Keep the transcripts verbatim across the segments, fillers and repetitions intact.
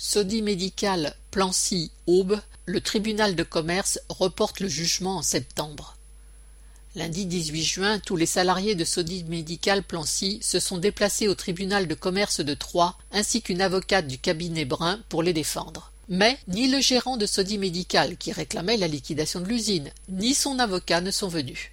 Sodi Médical, Plancy, Aube, le tribunal de commerce reporte le jugement en septembre. Lundi dix-huit juin, tous les salariés de Sodi Médical Plancy se sont déplacés au tribunal de commerce de Troyes ainsi qu'une avocate du cabinet Brun pour les défendre. Mais ni le gérant de Sodi Médical qui réclamait la liquidation de l'usine, ni son avocat ne sont venus.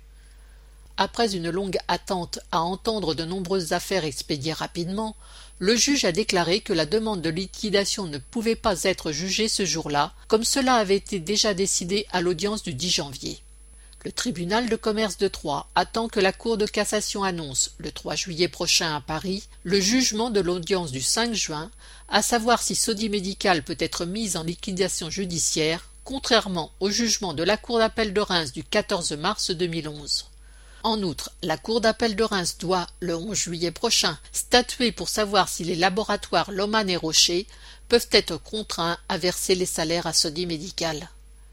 Après une longue attente à entendre de nombreuses affaires expédiées rapidement, le juge a déclaré que la demande de liquidation ne pouvait pas être jugée ce jour-là, comme cela avait été déjà décidé à l'audience du dix janvier. Le tribunal de commerce de Troyes attend que la Cour de cassation annonce, le trois juillet prochain à Paris, le jugement de l'audience du cinq juin, à savoir si Sodi Médical peut être mise en liquidation judiciaire, contrairement au jugement de la Cour d'appel de Reims du quatorze mars deux mille onze. En outre, la Cour d'appel de Reims doit, le onze juillet prochain, statuer pour savoir si les laboratoires Lohmann et Rocher peuvent être contraints à verser les salaires à Sodi Médical.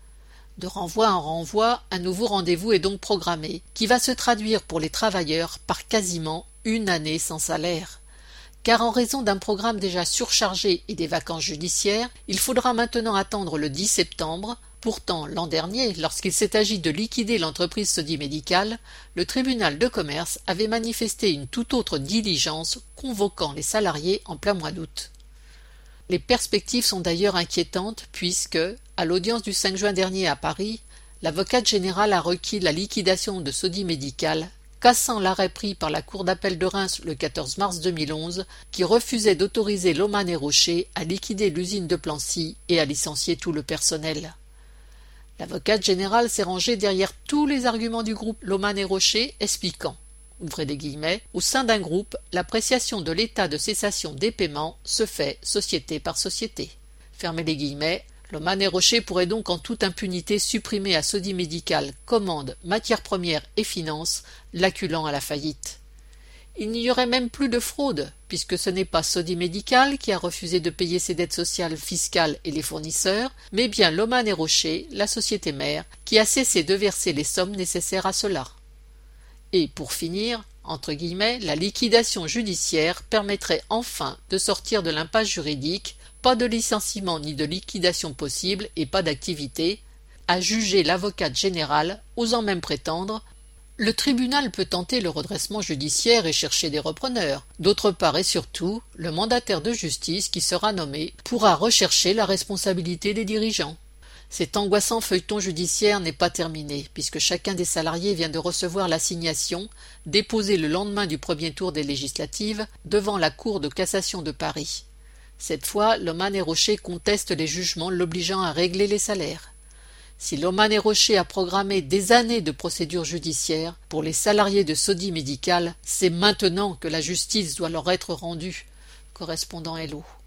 De renvoi en renvoi, un nouveau rendez-vous est donc programmé, qui va se traduire pour les travailleurs par quasiment une année sans salaire. Car en raison d'un programme déjà surchargé et des vacances judiciaires, il faudra maintenant attendre le dix septembre. Pourtant, l'an dernier, lorsqu'il s'est agi de liquider l'entreprise Sodi Médical, le tribunal de commerce avait manifesté une toute autre diligence, convoquant les salariés en plein mois d'août. Les perspectives sont d'ailleurs inquiétantes puisque, à l'audience du cinq juin dernier à Paris, l'avocate générale a requis la liquidation de Sodi Médical, cassant l'arrêt pris par la Cour d'appel de Reims le quatorze mars deux mille onze, qui refusait d'autoriser Lohmann et Rocher à liquider l'usine de Plancy et à licencier tout le personnel. L'avocate générale s'est rangée derrière tous les arguments du groupe Lohmann et Rocher, expliquant, ouvrez les guillemets, au sein d'un groupe, l'appréciation de l'état de cessation des paiements se fait société par société. Fermez les guillemets, Lohmann et Rocher pourraient donc en toute impunité supprimer à Sodi Médical commandes, matières premières et finances, l'acculant à la faillite. Il n'y aurait même plus de fraude, puisque ce n'est pas Sodi Médical qui a refusé de payer ses dettes sociales, fiscales et les fournisseurs, mais bien Lohmann et Rocher, la société mère, qui a cessé de verser les sommes nécessaires à cela. Et pour finir, entre guillemets, la liquidation judiciaire permettrait enfin de sortir de l'impasse juridique, pas de licenciement ni de liquidation possible et pas d'activité, a jugé l'avocate générale, osant même prétendre. Le tribunal peut tenter le redressement judiciaire et chercher des repreneurs. D'autre part et surtout, le mandataire de justice qui sera nommé pourra rechercher la responsabilité des dirigeants. Cet angoissant feuilleton judiciaire n'est pas terminé, puisque chacun des salariés vient de recevoir l'assignation, déposée le lendemain du premier tour des législatives, devant la Cour de cassation de Paris. Cette fois, Lohmann et Rocher contestent les jugements l'obligeant à régler les salaires. Si Lohmann et Rocher a programmé des années de procédures judiciaires, pour les salariés de Sodi Médical, c'est maintenant que la justice doit leur être rendue. Correspondant Hello.